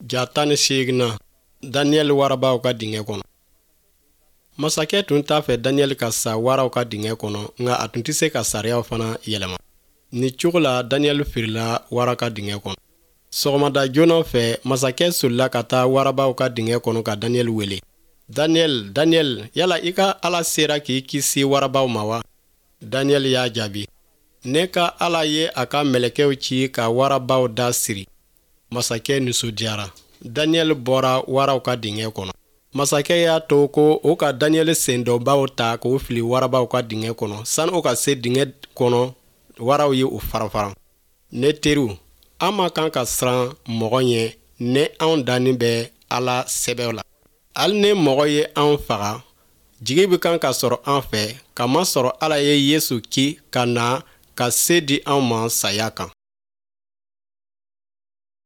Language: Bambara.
Jatani signa Daniel warabaw ka dingɛ kɔnɔ. Masakɛ tun t'a fɛ Daniel ka sa waraw ka dingɛ kɔnɔ, nka a tun tɛ se ka sariyaw fana yɛlɛma. Ni cogo la Daniel firila wara ka dingɛ kɔnɔ. Sɔgɔmada joona fɛ, masakɛ solila ka taa warabaw ka dingɛ kɔnɔ ka Daniel wele. Daniel, yala i ka Ala sera k'i kisi warabaw ma wa? Daniel y'a jaabi. Ne ka Ala ye a ka mɛlɛkɛw ci ka warabaw da siri. Masakɛ nisɔndiyara. Daniel bɔra waraw ka dingɛ kɔnɔ. Masakɛ y'a to ko o ka Daniel sendɔbaw ta k'o fili warabaw ka dingɛ kɔnɔ. Sani o ka se dingɛ kɔnɔ, waraw ye o fara-fara. Ne teriw, an ma kan ka siran mɔgɔ ɲɛ ne anw dannen bɛ Ala sɛbɛw la. Hali ni mɔgɔ ye anw faga, jigi bɛ kan ka sɔrɔ an fɛ, kamasɔrɔ Ala ye Yesu ki ka na ka se di anw ma saya kan.